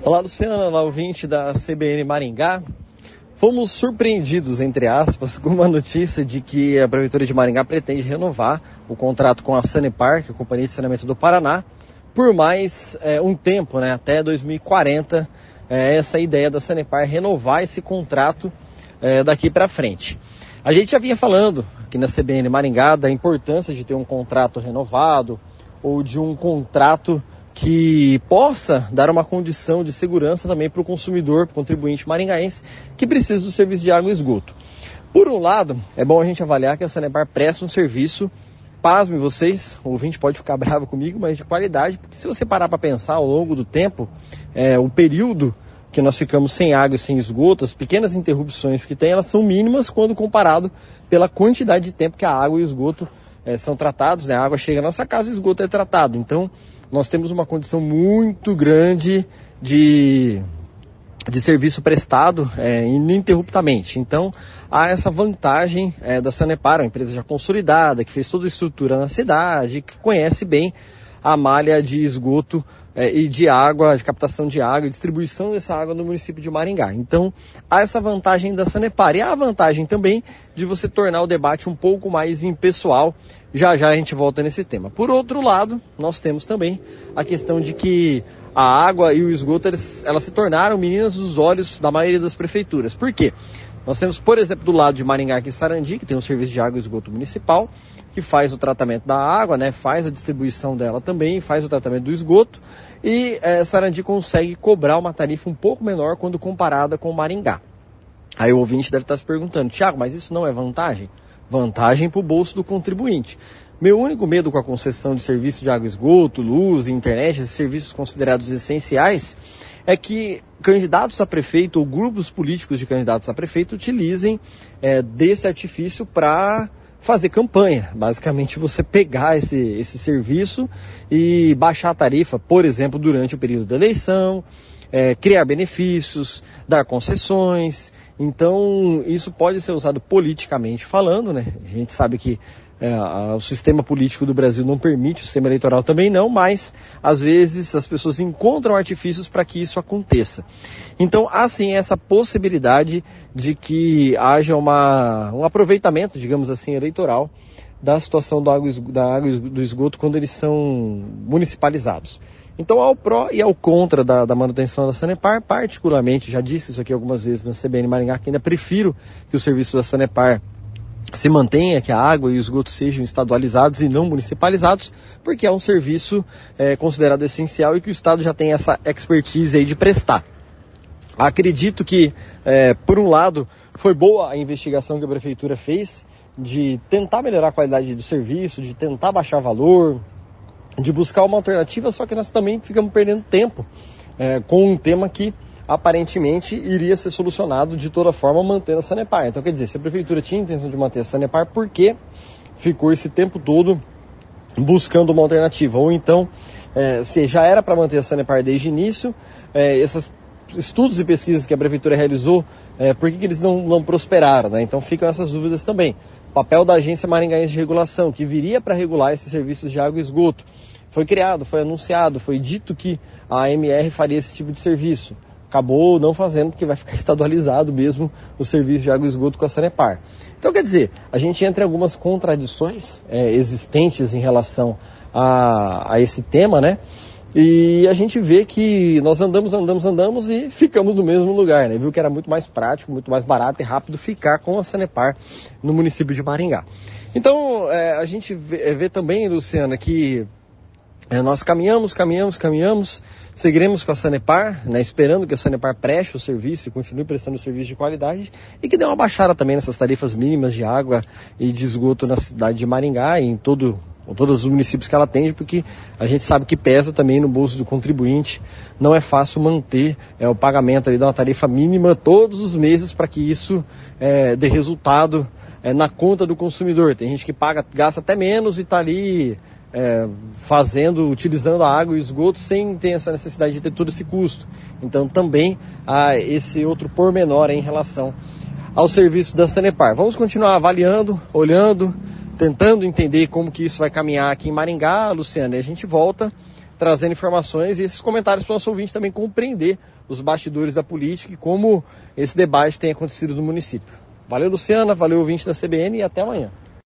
Olá, Luciana, olá, ouvinte da CBN Maringá. Fomos surpreendidos, entre aspas, com uma notícia de que a Prefeitura de Maringá pretende renovar o contrato com a Sanepar, que é a Companhia de Saneamento do Paraná, por mais um tempo, né, até 2040. Essa ideia da Sanepar renovar esse contrato daqui para frente. A gente já vinha falando aqui na CBN Maringá da importância de ter um contrato renovado ou de um contrato que possa dar uma condição de segurança também para o consumidor, para o contribuinte maringaense que precisa do serviço de água e esgoto. Por um lado, é bom a gente avaliar que a Sanepar presta um serviço, pasmem vocês, o ouvinte pode ficar bravo comigo, mas de qualidade, porque se você parar para pensar ao longo do tempo, o período que nós ficamos sem água e sem esgoto, as pequenas interrupções que tem, elas são mínimas quando comparado pela quantidade de tempo que a água e o esgoto são tratados, né? A água chega à nossa casa e o esgoto é tratado. Então, nós temos uma condição muito grande de serviço prestado ininterruptamente. Então, há essa vantagem da Sanepar, uma empresa já consolidada, que fez toda a estrutura na cidade, que conhece bem a malha de esgoto e de água, de captação de água e distribuição dessa água no município de Maringá. Então, há essa vantagem da Sanepar. E há a vantagem também de você tornar o debate um pouco mais impessoal. Já já a gente volta nesse tema. Por outro lado, nós temos também a questão de que a água e o esgoto, elas se tornaram meninas dos olhos da maioria das prefeituras. Por quê? Nós temos, por exemplo, do lado de Maringá aqui, Sarandi, que tem um serviço de água e esgoto municipal, que faz o tratamento da água, né, faz a distribuição dela também, faz o tratamento do esgoto, e Sarandi consegue cobrar uma tarifa um pouco menor quando comparada com Maringá. Aí o ouvinte deve estar se perguntando, Thiago, mas isso não é vantagem? Vantagem para o bolso do contribuinte. Meu único medo com a concessão de serviço de água e esgoto, luz, internet, esses serviços considerados essenciais, é que candidatos a prefeito ou grupos políticos de candidatos a prefeito utilizem desse artifício para fazer campanha. Basicamente, você pegar esse serviço e baixar a tarifa, por exemplo, durante o período da eleição, criar benefícios, dar concessões. Então, isso pode ser usado politicamente falando, né? A gente sabe que o sistema político do Brasil não permite, o sistema eleitoral também não, mas às vezes as pessoas encontram artifícios para que isso aconteça. Então, há sim essa possibilidade de que haja um aproveitamento, digamos assim, eleitoral da situação da água e do esgoto quando eles são municipalizados. Então, ao pró e ao contra da manutenção da Sanepar, particularmente, já disse isso aqui algumas vezes na CBN Maringá, que ainda prefiro que o serviço da Sanepar se mantenha, que a água e o esgoto sejam estadualizados e não municipalizados, porque é um serviço considerado essencial e que o Estado já tem essa expertise aí de prestar. Acredito que, por um lado, foi boa a investigação que a Prefeitura fez de tentar melhorar a qualidade do serviço, de tentar baixar valor, de buscar uma alternativa, só que nós também ficamos perdendo tempo com um tema que aparentemente iria ser solucionado de toda forma mantendo a Sanepar. Então, quer dizer, se a Prefeitura tinha a intenção de manter a Sanepar, por que ficou esse tempo todo buscando uma alternativa? Ou então, se já era para manter a Sanepar desde o início, esses estudos e pesquisas que a Prefeitura realizou, por que eles não prosperaram, né? Então ficam essas dúvidas também. O papel da Agência Maringaense de Regulação, que viria para regular esses serviços de água e esgoto, foi criado, foi anunciado, foi dito que a AMR faria esse tipo de serviço. Acabou não fazendo, porque vai ficar estadualizado mesmo o serviço de água e esgoto com a Sanepar. Então, quer dizer, a gente entra em algumas contradições existentes em relação a esse tema, né? E a gente vê que nós andamos e ficamos no mesmo lugar, né? Viu que era muito mais prático, muito mais barato e rápido ficar com a Sanepar no município de Maringá. Então, a gente vê também, Luciana, que nós caminhamos, seguiremos com a Sanepar, né, esperando que a Sanepar preste o serviço e continue prestando o serviço de qualidade e que dê uma baixada também nessas tarifas mínimas de água e de esgoto na cidade de Maringá e em todos os municípios que ela atende, porque a gente sabe que pesa também no bolso do contribuinte. Não é fácil manter o pagamento ali de uma tarifa mínima todos os meses para que isso dê resultado na conta do consumidor. Tem gente que gasta até menos e está ali utilizando a água e o esgoto sem ter essa necessidade de ter todo esse custo. Então também há esse outro pormenor em relação ao serviço da Sanepar. Vamos continuar avaliando, olhando, tentando entender como que isso vai caminhar aqui em Maringá, Luciana, e a gente volta trazendo informações e esses comentários para o nosso ouvinte também compreender os bastidores da política e como esse debate tem acontecido no município. Valeu, Luciana, valeu, ouvinte da CBN, e até amanhã.